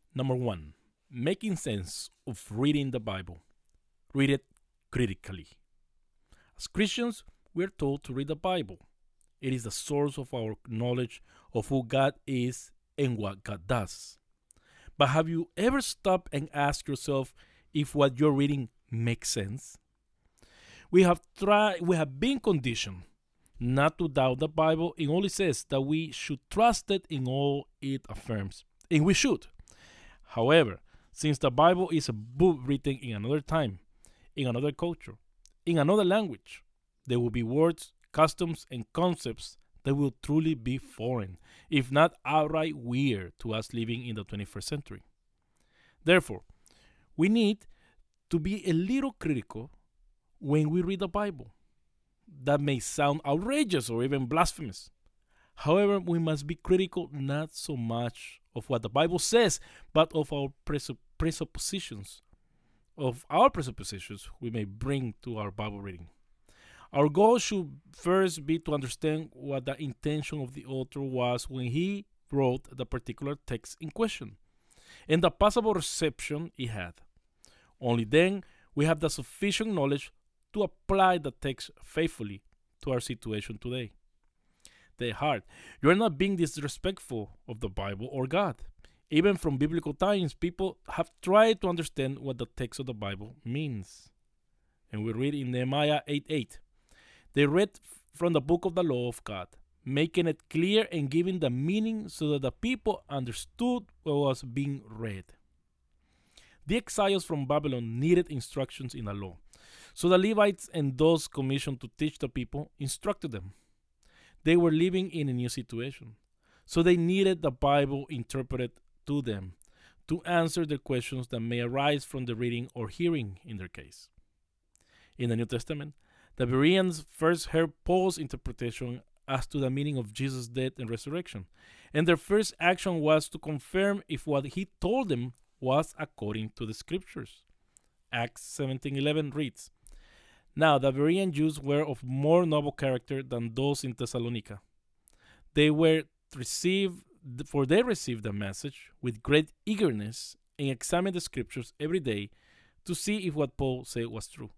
Number one, making sense of reading the Bible. Read it critically. As Christians, we are told to read the Bible. It is the source of our knowledge of who God is and what God does. But have you ever stopped and asked yourself if what you're reading makes sense? We have been conditioned not to doubt the Bible. It only says that we should trust it in all it affirms. And we should. However, since the Bible is a book written in another time, in another culture, in another language, there will be words, customs, and concepts that will truly be foreign, if not outright weird to us living in the 21st century. Therefore, we need to be a little critical when we read the Bible. That may sound outrageous or even blasphemous. However, we must be critical not so much of what the Bible says, but of our presuppositions, we may bring to our Bible reading. Our goal should first be to understand what the intention of the author was when he wrote the particular text in question, and the possible reception it had. Only then we have the sufficient knowledge to apply the text faithfully to our situation today. Take heart, you are not being disrespectful of the Bible or God. Even from biblical times, people have tried to understand what the text of the Bible means. And we read in Nehemiah 8:8. They read from the book of the law of God, making it clear and giving the meaning so that the people understood what was being read. The exiles from Babylon needed instructions in the law. So the Levites and those commissioned to teach the people instructed them. They were living in a new situation. So they needed the Bible interpreted to them to answer the questions that may arise from the reading or hearing in their case. In the New Testament, the Bereans first heard Paul's interpretation as to the meaning of Jesus' death and resurrection, and their first action was to confirm if what he told them was according to the scriptures. Acts 17:11 reads, Now the Berean Jews were of more noble character than those in Thessalonica. They received the message with great eagerness and examined the scriptures every day to see if what Paul said was true.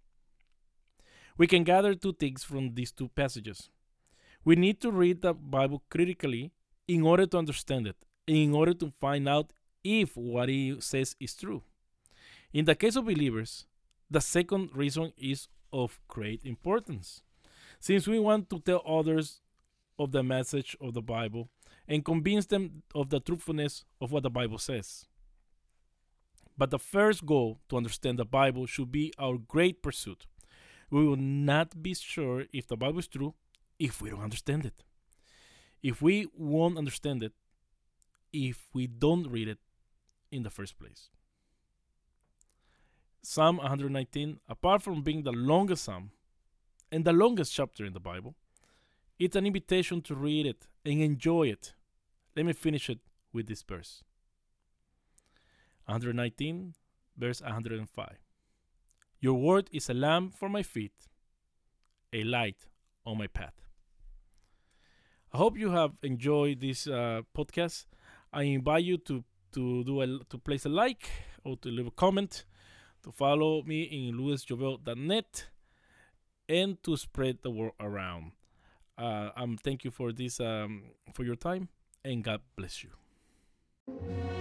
We can gather two things from these two passages. We need to read the Bible critically in order to understand it, and in order to find out if what it says is true. In the case of believers, the second reason is of great importance, since we want to tell others of the message of the Bible and convince them of the truthfulness of what the Bible says. But the first goal to understand the Bible should be our great pursuit. We will not be sure if the Bible is true if we don't understand it. If we won't understand it, if we don't read it in the first place. Psalm 119, apart from being the longest psalm and the longest chapter in the Bible, it's an invitation to read it and enjoy it. Let me finish it with this verse. 119, verse 105. Your word is a lamp for my feet, a light on my path. I hope you have enjoyed this podcast. I invite you to place a like or to leave a comment, to follow me in luisjovel.net, and to spread the word around. Thank you for this for your time, and God bless you.